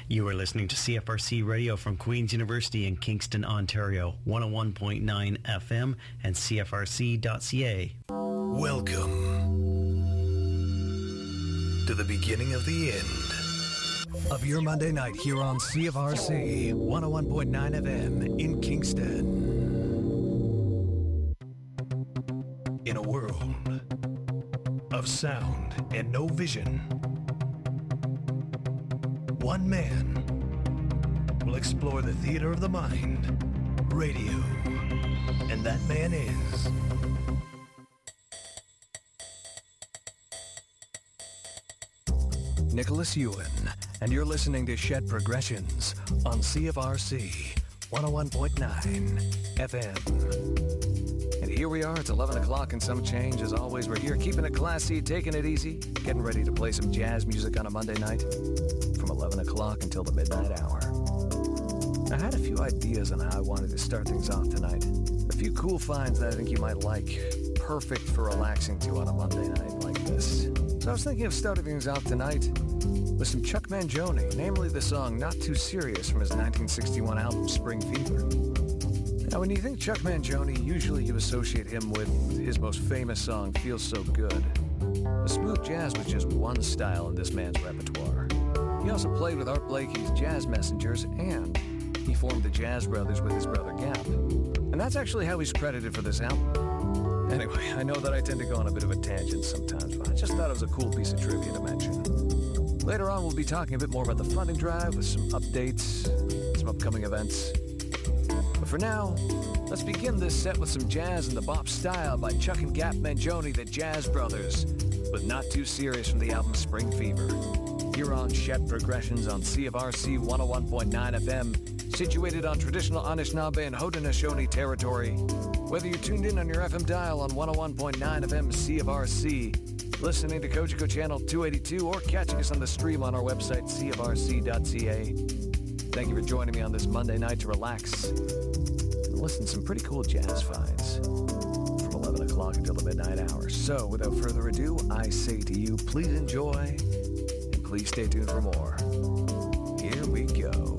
You are listening to CFRC Radio from Queen's University in Kingston, Ontario, 101.9 FM and CFRC.ca. Welcome to the beginning of the end of your Monday night here on CFRC 101.9 FM in Kingston. In a world of sound and no vision, one man will explore the theater of the mind, radio, and that man is Nicholas Ewan, and you're listening to Shed Progressions on CFRC 101.9 FM. And here we are, it's 11 o'clock and some change. As always, we're here keeping it classy, taking it easy, getting ready to play some jazz music on a Monday night from 11 o'clock until the midnight hour. I had a few ideas on how I wanted to start things off tonight. A few cool finds that I think you might like. Perfect for relaxing to on a Monday night like this. So I was thinking of starting things off tonight with some Chuck Mangione, namely the song Not Too Serious from his 1961 album Spring Fever. Now, when you think Chuck Mangione, usually you associate him with his most famous song, Feels So Good. But smooth jazz was just one style in this man's repertoire. He also played with Art Blakey's Jazz Messengers, and he formed the Jazz Brothers with his brother Gap. And that's actually how he's credited for this album. Anyway, I know that I tend to go on a bit of a tangent sometimes, but I just thought it was a cool piece of trivia to mention. Later on, we'll be talking a bit more about the funding drive with some updates, some upcoming events. But for now, let's begin this set with some jazz in the bop style by Chuck and Gap Mangione, the Jazz Brothers, with Not Too Serious from the album Spring Fever. Here on Shed Progressions on CFRC 101.9 FM, situated on traditional Anishinaabe and Haudenosaunee territory. Whether you're tuned in on your FM dial on 101.9 FM CFRC, listening to Kojiko Channel 282, or catching us on the stream on our website, cfrc.ca. Thank you for joining me on this Monday night to relax and listen to some pretty cool jazz finds from 11 o'clock until the midnight hour. So, without further ado, I say to you, please enjoy, and please stay tuned for more. Here we go.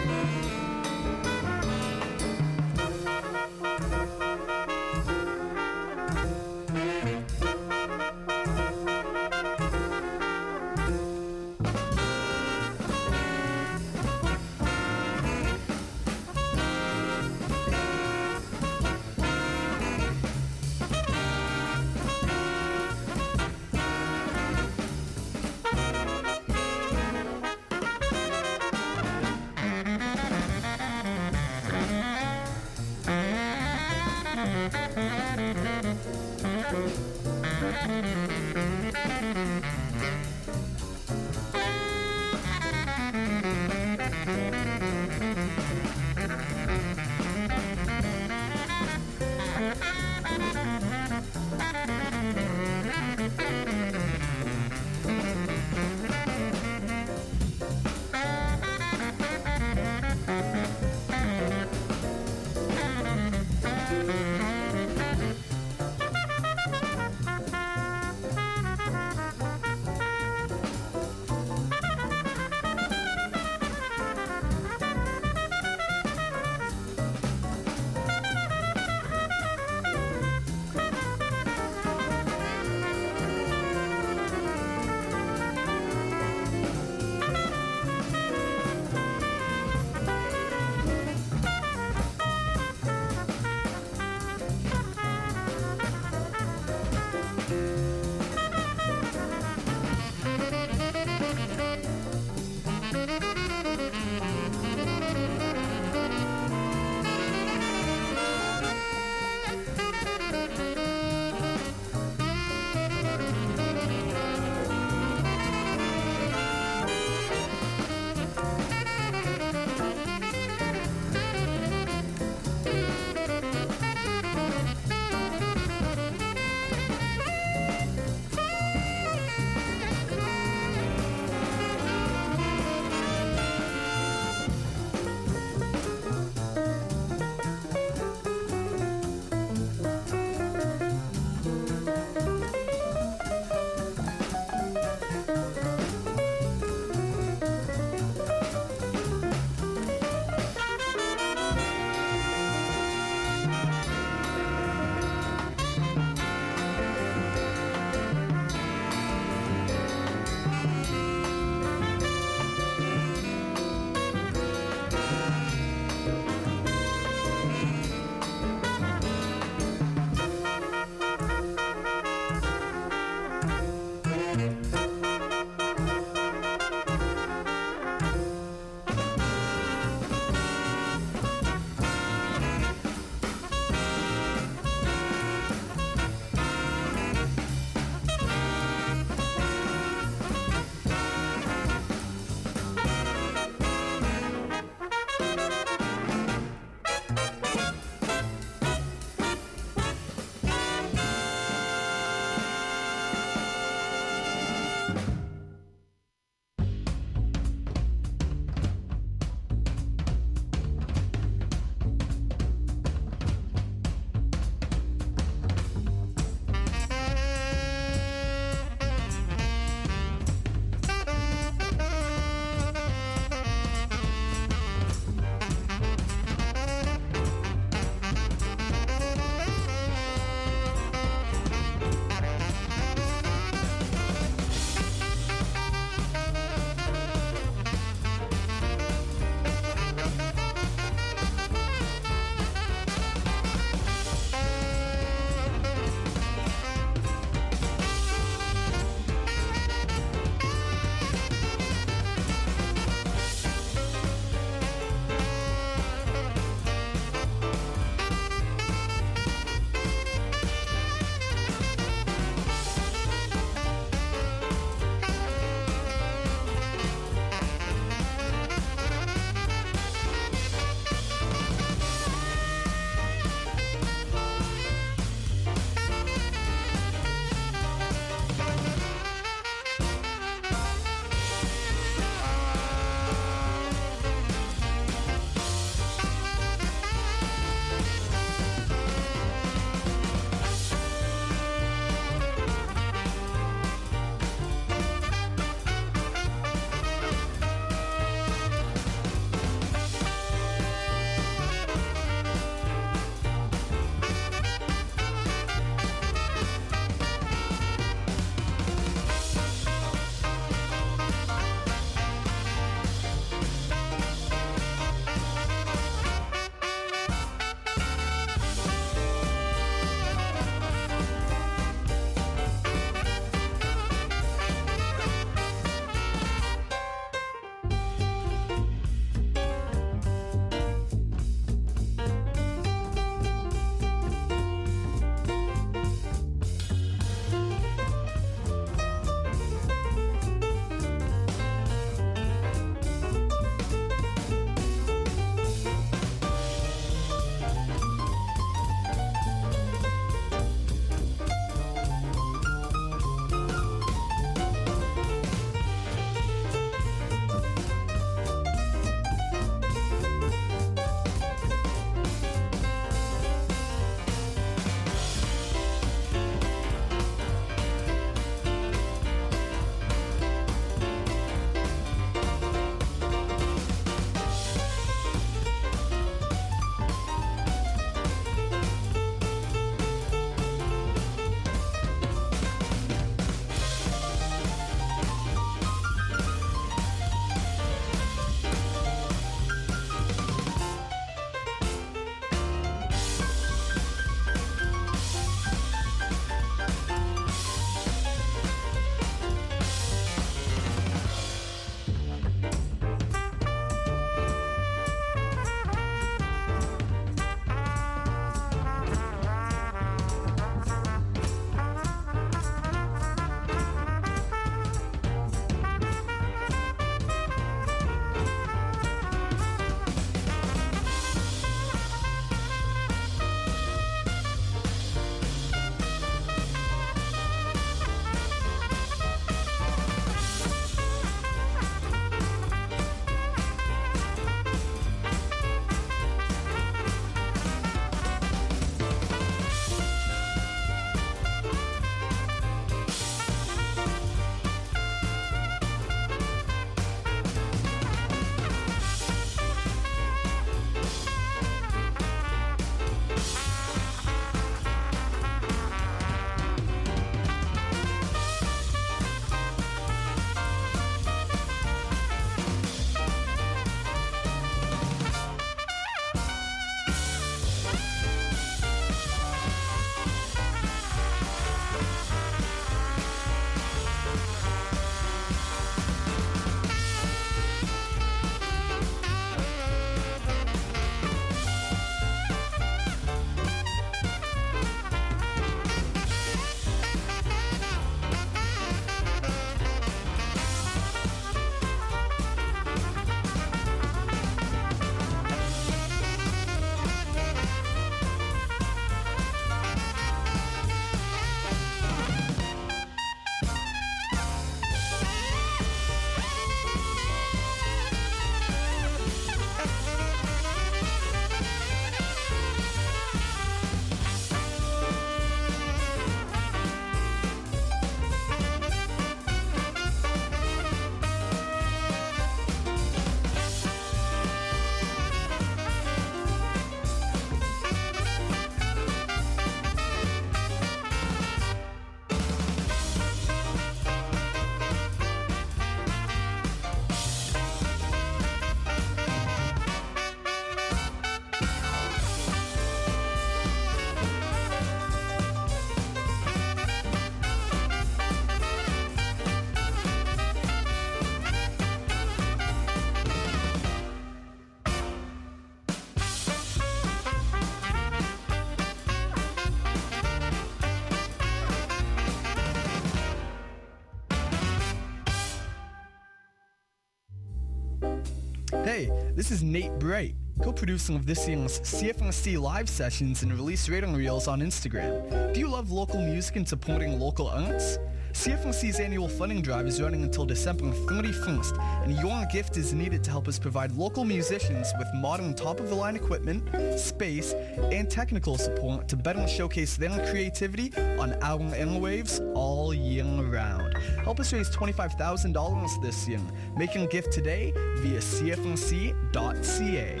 Hey, this is Nate Bright, co-producing of this year's CFNC live sessions and release rating reels on Instagram. Do you love local music and supporting local arts? CFNC's annual funding drive is running until December 31st, and your gift is needed to help us provide local musicians with modern top-of-the-line equipment, space, and technical support to better showcase their creativity on our airwaves all year round. Help us raise $25,000 this year. Make your gift today via cfnc.ca.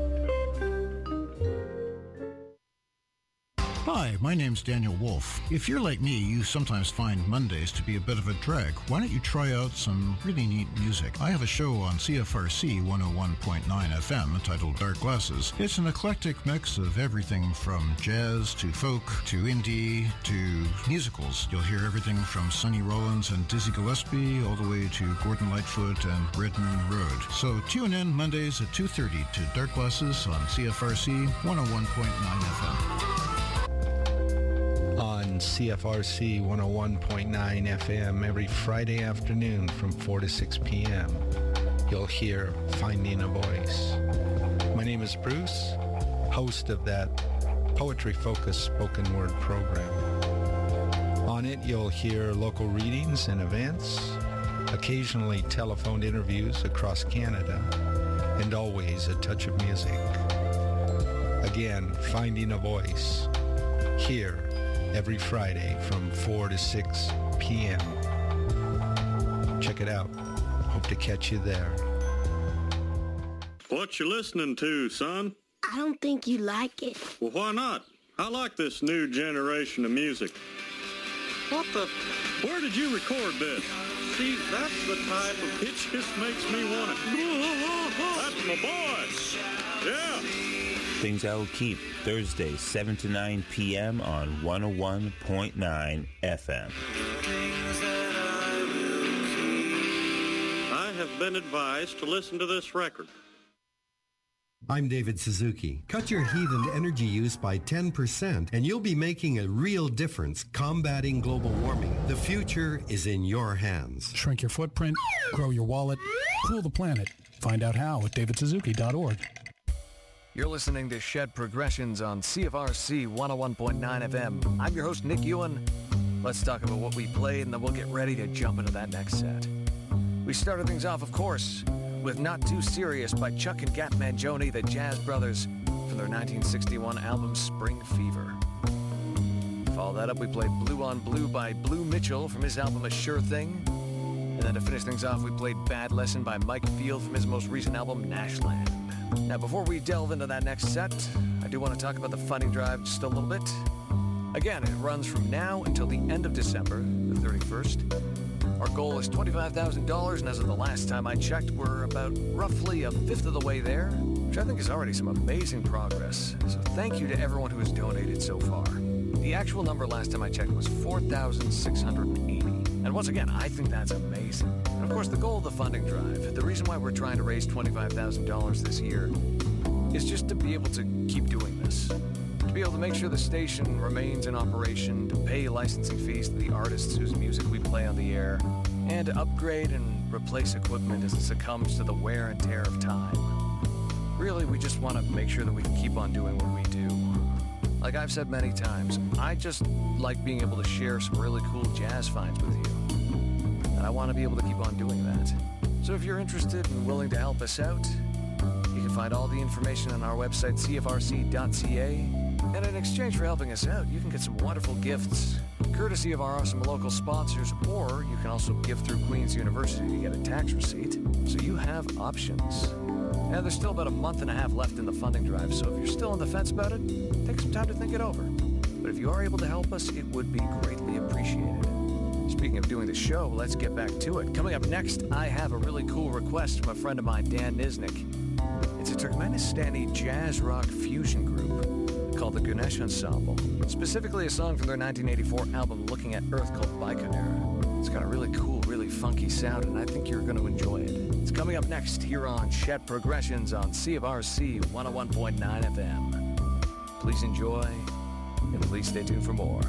Hi, my name's Daniel Wolf. If you're like me, you sometimes find Mondays to be a bit of a drag. Why don't you try out some really neat music? I have a show on CFRC 101.9 FM entitled Dark Glasses. It's an eclectic mix of everything from jazz to folk to indie to musicals. You'll hear everything from Sonny Rollins and Dizzy Gillespie all the way to Gordon Lightfoot and Red Moon Road. So tune in Mondays at 2:30 to Dark Glasses on CFRC 101.9 FM. On CFRC 101.9 FM every Friday afternoon from 4 to 6 p.m. You'll hear Finding a Voice. My name is Bruce, host of that poetry-focused spoken word program. On it, you'll hear local readings and events, occasionally telephoned interviews across Canada, and always a touch of music. Again, Finding a Voice, here every Friday from 4 to 6 p.m. Check it out. Hope to catch you there. What you listening to, son? I don't think you like it. Well, why not? I like this new generation of music. What the? Where did you record this? See, that's the type of pitch just makes me want to. That's my boy. Yeah. Things I Will Keep, Thursday, 7 to 9 p.m. on 101.9 FM. I have been advised to listen to this record. I'm David Suzuki. Cut your heat and energy use by 10% and you'll be making a real difference combating global warming. The future is in your hands. Shrink your footprint, grow your wallet, cool the planet. Find out how at davidsuzuki.org. You're listening to Shed Progressions on CFRC 101.9 FM. I'm your host, Nick Ewan. Let's talk about what we played, and then we'll get ready to jump into that next set. We started things off, of course, with Not Too Serious by Chuck and Gat Mangione, the Jazz Brothers, from their 1961 album Spring Fever. Follow that up, we played Blue on Blue by Blue Mitchell from his album A Sure Thing. And then to finish things off, we played Bad Lesson by Mike Field from his most recent album, Nashland. Now, before we delve into that next set, I do want to talk about the funding drive just a little bit. Again, it runs from now until the end of December, the 31st. Our goal is $25,000, and as of the last time I checked, we're about roughly a fifth of the way there, which I think is already some amazing progress. So thank you to everyone who has donated so far. The actual number last time I checked was $4,680. And once again, I think that's amazing. And of course, the goal of the funding drive, the reason why we're trying to raise $25,000 this year, is just to be able to keep doing this. To be able to make sure the station remains in operation, to pay licensing fees to the artists whose music we play on the air, and to upgrade and replace equipment as it succumbs to the wear and tear of time. Really, we just want to make sure that we can keep on doing what we do. Like I've said many times, I just like being able to share some really cool jazz finds with you. And I want to be able to keep on doing that. So if you're interested and willing to help us out, you can find all the information on our website, cfrc.ca. And in exchange for helping us out, you can get some wonderful gifts, courtesy of our awesome local sponsors, or you can also give through Queen's University to get a tax receipt. So you have options. Now, there's still about a month and a half left in the funding drive, so if you're still on the fence about it, take some time to think it over. But if you are able to help us, it would be greatly appreciated. Speaking of doing the show, let's get back to it. Coming up next, I have a really cool request from a friend of mine, Dan Niznik. It's a Turkmenistani jazz rock fusion group called the Ganesh Ensemble, specifically a song from their 1984 album Looking at Earth called Baikonur. It's got a really cool, really funky sound, and I think you're going to enjoy it. It's coming up next here on Shed Progressions on CFRC 101.9 FM. Please enjoy, and please stay tuned for more.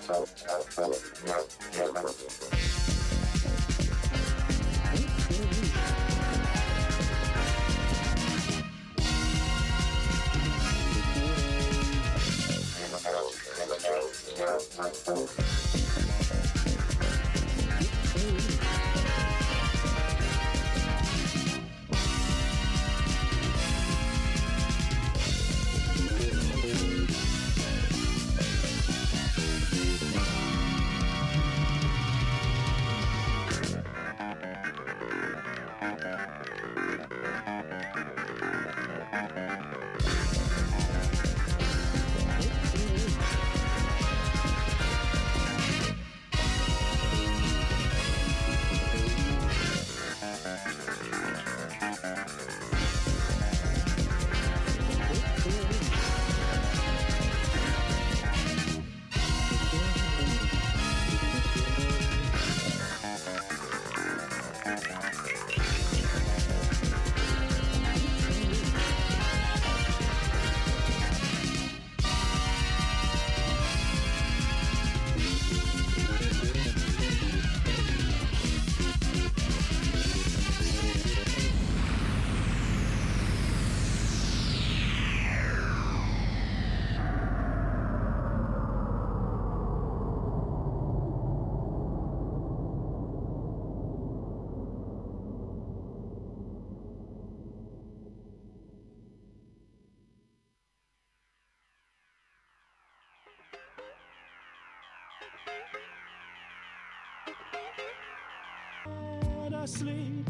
Sleep.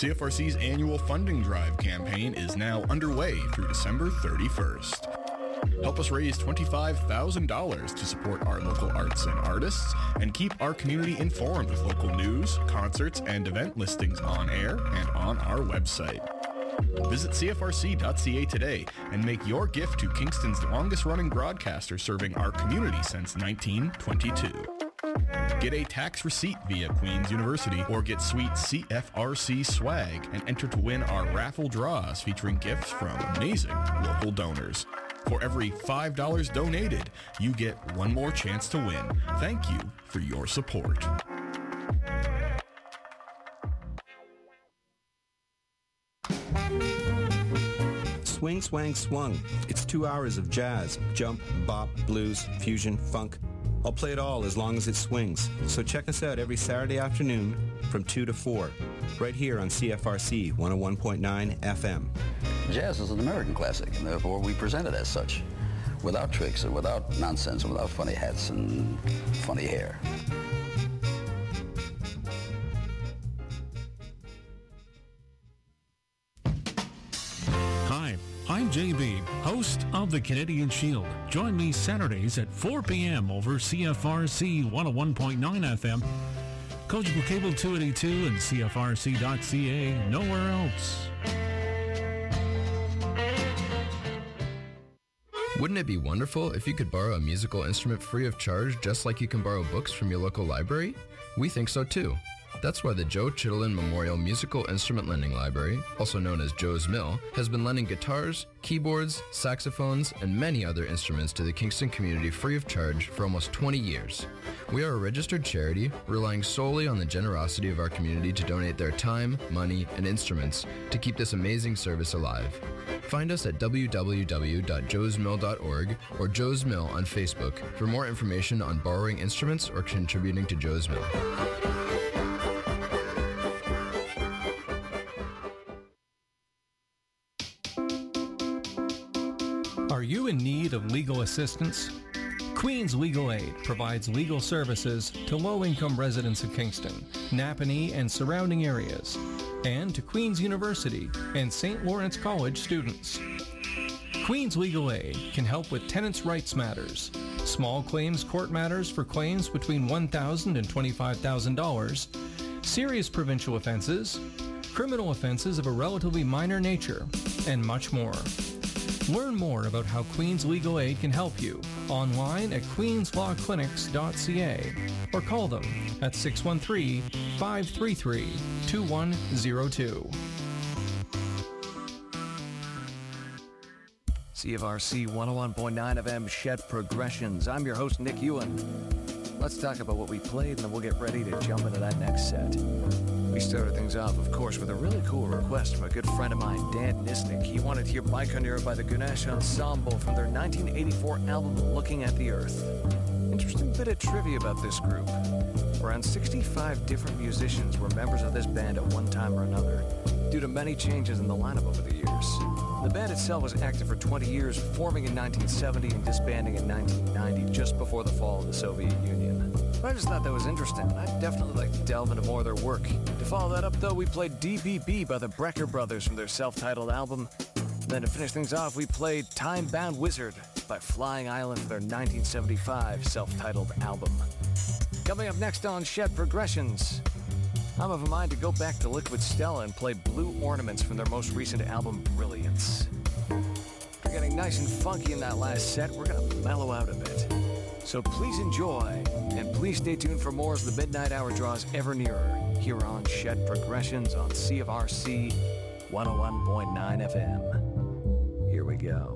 CFRC's annual funding drive campaign is now underway through December 31st. Help us raise $25,000 to support our local arts and artists and keep our community informed with local news, concerts, and event listings on air and on our website. Visit CFRC.ca today and make your gift to Kingston's longest-running broadcaster serving our community since 1922. Get a tax receipt via Queen's University or get sweet CFRC swag and enter to win our raffle draws featuring gifts from amazing local donors. For every $5 donated, you get one more chance to win. Thank you for your support. Swing, swang, swung. It's 2 hours of jazz, jump, bop, blues, fusion, funk. I'll play it all as long as it swings. So check us out every Saturday afternoon from 2 to 4, right here on CFRC 101.9 FM. Jazz is an American classic, and therefore we present it as such, without tricks and without nonsense and without funny hats and funny hair. Hi, I'm JB, host of the Canadian Shield. Join me Saturdays at 4 p.m. over CFRC 101.9 FM, Cogeco Cable 282 and CFRC.ca, nowhere else. Wouldn't it be wonderful if you could borrow a musical instrument free of charge just like you can borrow books from your local library? We think so too. That's why the Joe Chittenden Memorial Musical Instrument Lending Library, also known as Joe's Mill, has been lending guitars, keyboards, saxophones, and many other instruments to the Kingston community free of charge for almost 20 years. We are a registered charity, relying solely on the generosity of our community to donate their time, money, and instruments to keep this amazing service alive. Find us at www.joesmill.org or Joe's Mill on Facebook for more information on borrowing instruments or contributing to Joe's Mill. Are you in need of legal assistance? Queen's Legal Aid provides legal services to low-income residents of Kingston, Napanee, and surrounding areas, and to Queen's University and St. Lawrence College students. Queen's Legal Aid can help with tenants' rights matters, small claims court matters for claims between $1,000 and $25,000, serious provincial offenses, criminal offenses of a relatively minor nature, and much more. Learn more about how Queen's Legal Aid can help you online at queenslawclinics.ca or call them at 613-533-2102. CFRC 101.9 FM Shed Progressions. I'm your host, Nick Ewan. Let's talk about what we played, and then we'll get ready to jump into that next set. We started things off, of course, with a really cool request from a good friend of mine, Dan Nisnik. He wanted to hear Baikonur by the Ganesh Ensemble from their 1984 album, Looking at the Earth. Interesting bit of trivia about this group. Around 65 different musicians were members of this band at one time or another, due to many changes in the lineup over the years. The band itself was active for 20 years, forming in 1970 and disbanding in 1990, just before the fall of the Soviet Union. But I just thought that was interesting, and I'd definitely like to delve into more of their work. To follow that up, though, we played DBB by the Brecker Brothers from their self-titled album. Then to finish things off, we played Time-Bound Wizard by Flying Island for their 1975 self-titled album. Coming up next on Shed Progressions, I'm of a mind to go back to Liquid Stella and play Blue Ornaments from their most recent album, Brilliance. We're getting nice and funky in that last set. We're going to mellow out a bit. So please enjoy, and please stay tuned for more as the midnight hour draws ever nearer here on Shed Progressions on CFRC 101.9 FM. Here we go.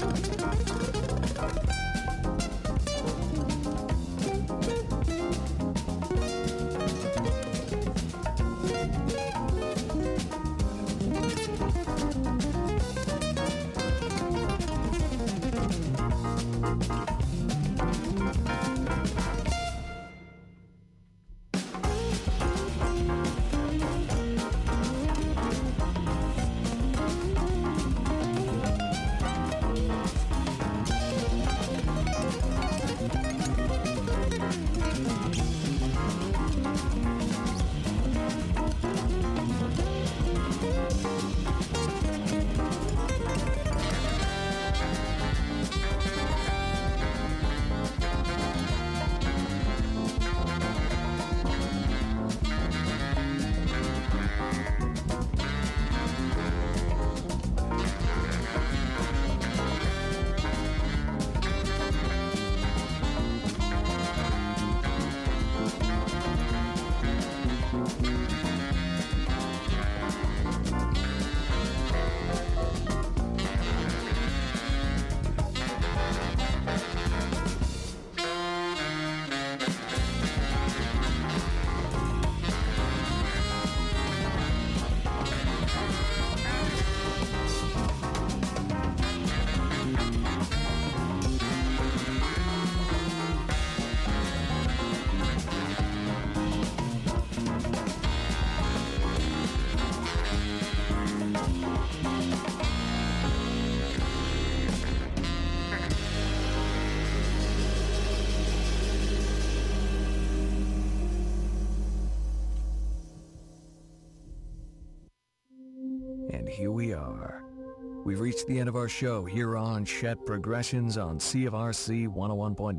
And here we are. We've reached the end of our show here on Chet Progressions on CFRC 101.9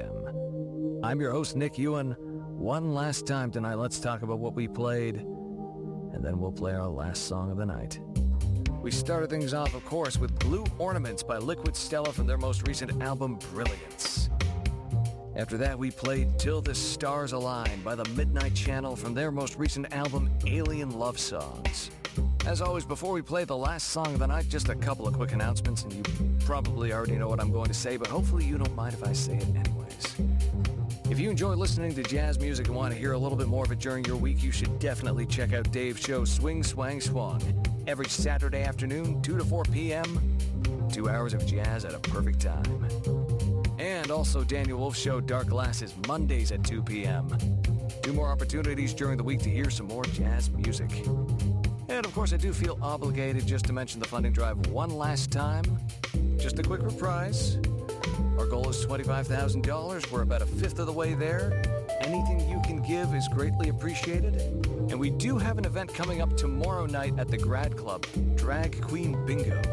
FM. I'm your host, Nick Ewan. One last time tonight, let's talk about what we played, and then we'll play our last song of the night. We started things off, of course, with Blue Ornaments by Liquid Stella from their most recent album, Brilliance. After that, we played Till the Stars Align by the Midnight Channel from their most recent album, Alien Love Songs. As always, before we play the last song of the night, just a couple of quick announcements, and you probably already know what I'm going to say, but hopefully you don't mind if I say it anyways. If you enjoy listening to jazz music and want to hear a little bit more of it during your week, you should definitely check out Dave's show, Swing, Swang, Swung, every Saturday afternoon, 2 to 4 p.m., 2 hours of jazz at a perfect time. And also Daniel Wolf's show, Dark Glasses, Mondays at 2 p.m. 2 more opportunities during the week to hear some more jazz music. And of course, I do feel obligated just to mention the funding drive one last time. Just a quick reprise. Our goal is $25,000. We're about a fifth of the way there. Anything you can give is greatly appreciated. And we do have an event coming up tomorrow night at the Grad Club, Drag Queen Bingo.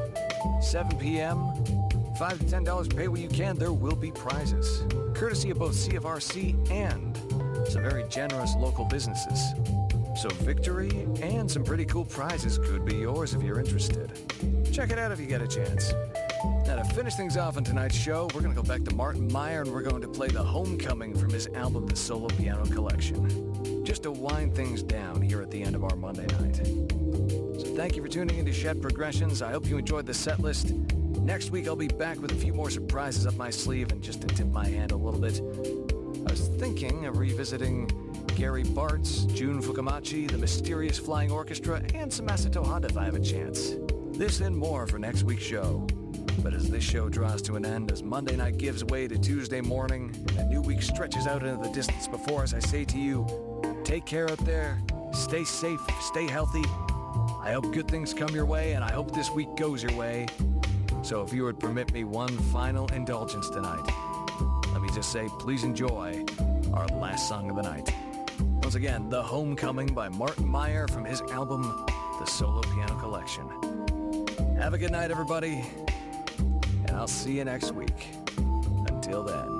7 p.m., $5 to $10, pay what you can. There will be prizes, courtesy of both CFRC and some very generous local businesses. So victory and some pretty cool prizes could be yours if you're interested. Check it out if you get a chance. Now, to finish things off on tonight's show, we're going to go back to Martin Meyer, and we're going to play The Homecoming from his album, The Solo Piano Collection, just to wind things down here at the end of our Monday night. So thank you for tuning into Chet Progressions. I hope you enjoyed the set list. Next week, I'll be back with a few more surprises up my sleeve, and just to tip my hand a little bit, I was thinking of revisiting Gary Bartz, Jun Fukamachi, the Mysterious Flying Orchestra, and some Masato Honda if I have a chance. This and more for next week's show. But as this show draws to an end, as Monday night gives way to Tuesday morning, and a new week stretches out into the distance before us, I say to you, take care out there, stay safe, stay healthy. I hope good things come your way, and I hope this week goes your way. So if you would permit me one final indulgence tonight, let me just say, please enjoy our last song of the night. Once again, The Homecoming by Martin Meyer from his album, The Solo Piano Collection. Have a good night, everybody, and I'll see you next week. Until then.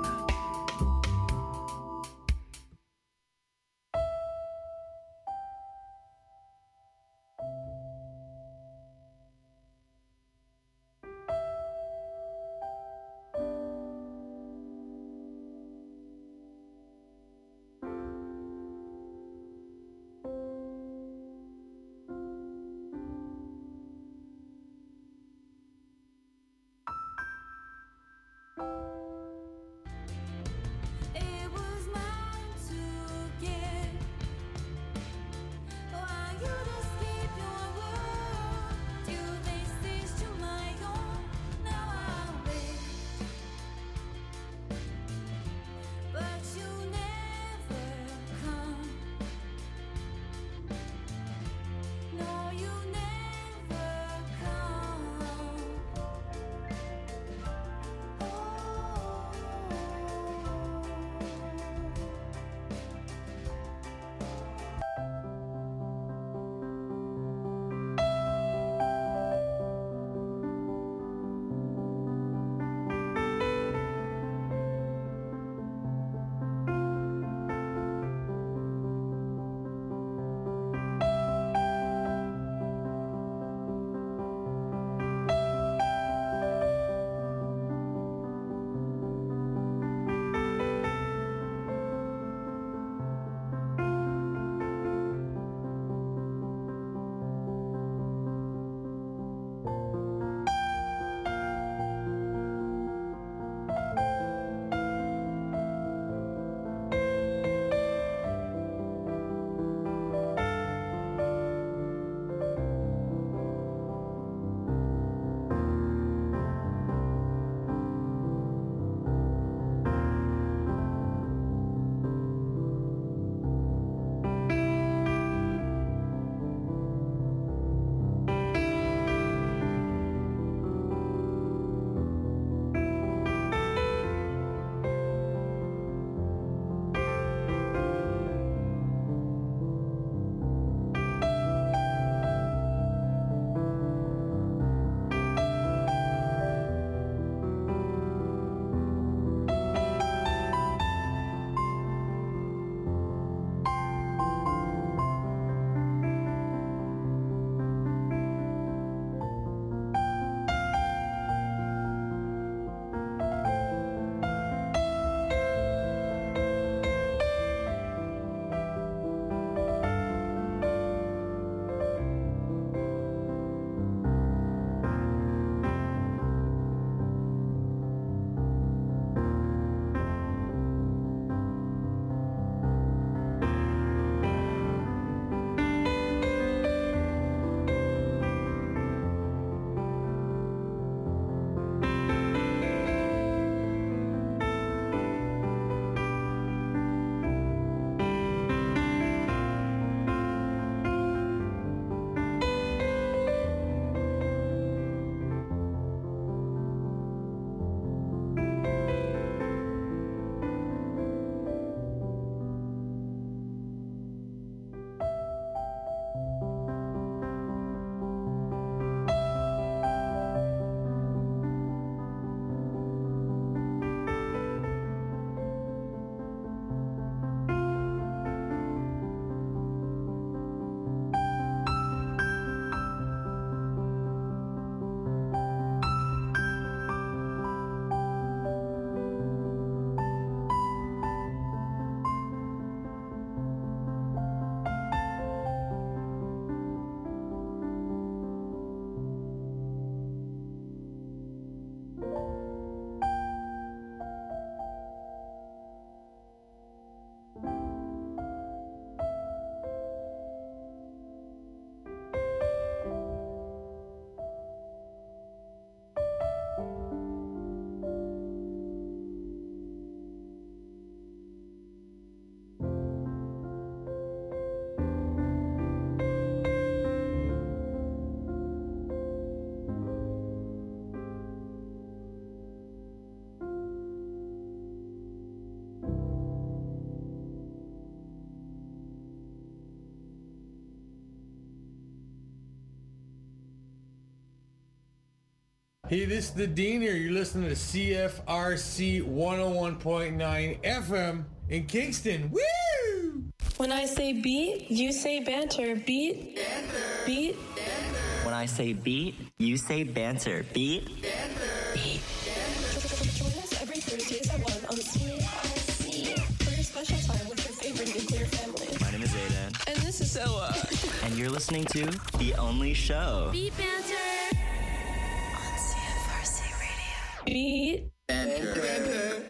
Hey, this is the Dean here. You're listening to CFRC 101.9 FM in Kingston. Woo! When I say beat, you say banter. Beat, banter. Beat, banter. When I say beat, you say banter. Beat, banter. Beat, banter. Join us every Thursdays at 1 on CFRC for your special time with your favorite nuclear family. My name is Aiden. And this is Zoa. And you're listening to The Only Show. Beat banter on CFRC Radio. Beat banter.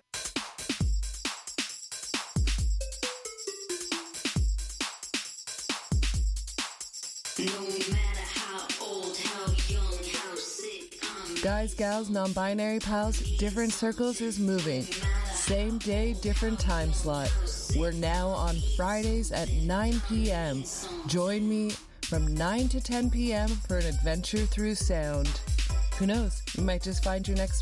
Guys, gals, non-binary pals, different circles is moving. Same day, different time slot. We're now on Fridays at 9 p.m. Join me from 9 to 10 p.m. for an adventure through sound. Who knows, you might just find your next